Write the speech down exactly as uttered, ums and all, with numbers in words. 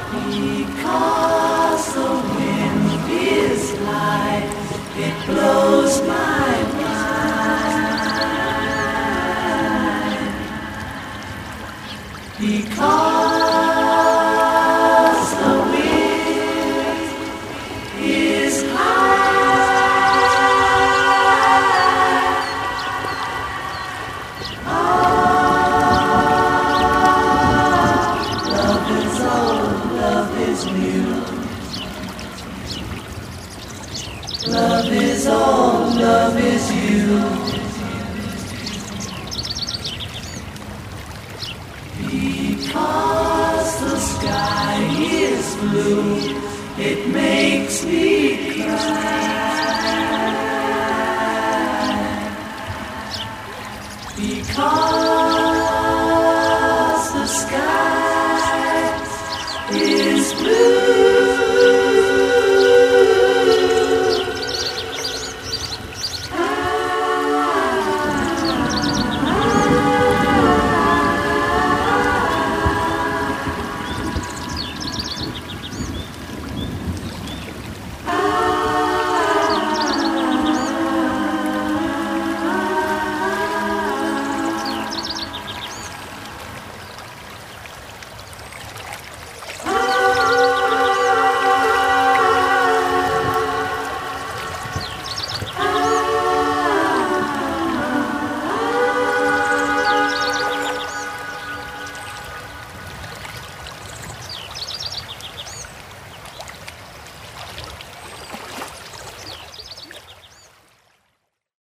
Because the wind is high, it blows my mind. Because the wind is high. Ah, love is old, love is new. Love is all, love is you. Because the sky is blue, it makes me cry.